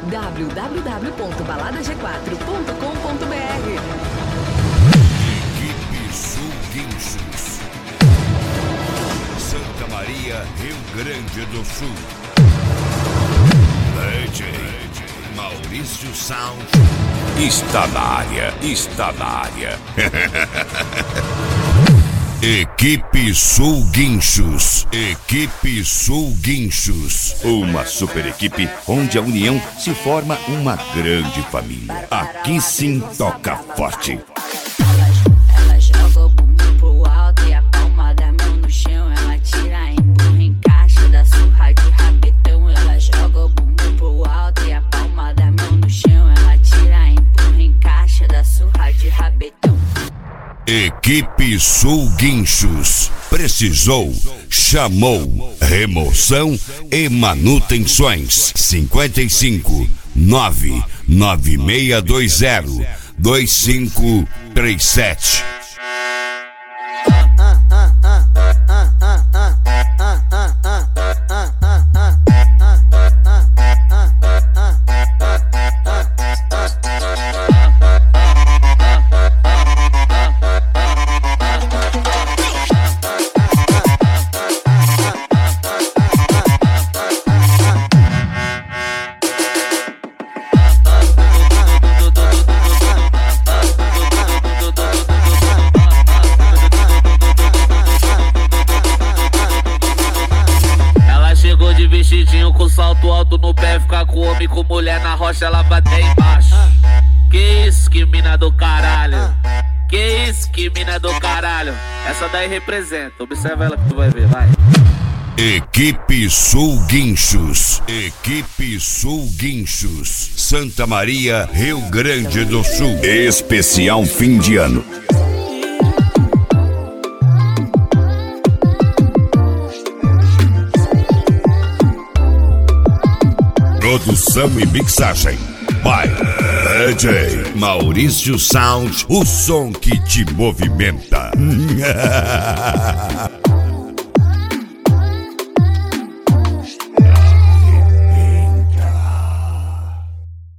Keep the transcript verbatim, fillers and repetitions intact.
w w w ponto balada g quatro ponto com ponto b r. Equipe Sul Guinchos, Santa Maria, Rio Grande do Sul. D J Maurício Sound está na área, está na área. Equipe Sul Guinchos, Equipe Sul Guinchos, uma super equipe onde a união se forma uma grande família. Aqui sim toca forte. Ela joga o bumbum pro alto e a palma da mão no chão. Ela tira, empurra, encaixa, dá surra de rabetão. Ela joga o bumbum pro alto e a palma da mão no chão. Ela tira, empurra, encaixa, dá surra de rabetão. Equipe Sul Guinchos, precisou, chamou, remoção e manutenções. cinquenta e cinco, nove nove seis dois zero, dois cinco três sete. Vestidinho com salto alto no pé, ficar com homem, com mulher na rocha, ela bate embaixo. Que isso, que mina do caralho. Que isso, que mina do caralho. Essa daí representa, observa ela que tu vai ver, vai. Equipe Sul Guinchos, Equipe Sul Guinchos, Santa Maria, Rio Grande do Sul. Especial fim de ano. Produção e mixagem by D J Maurício Sound, o som que te movimenta.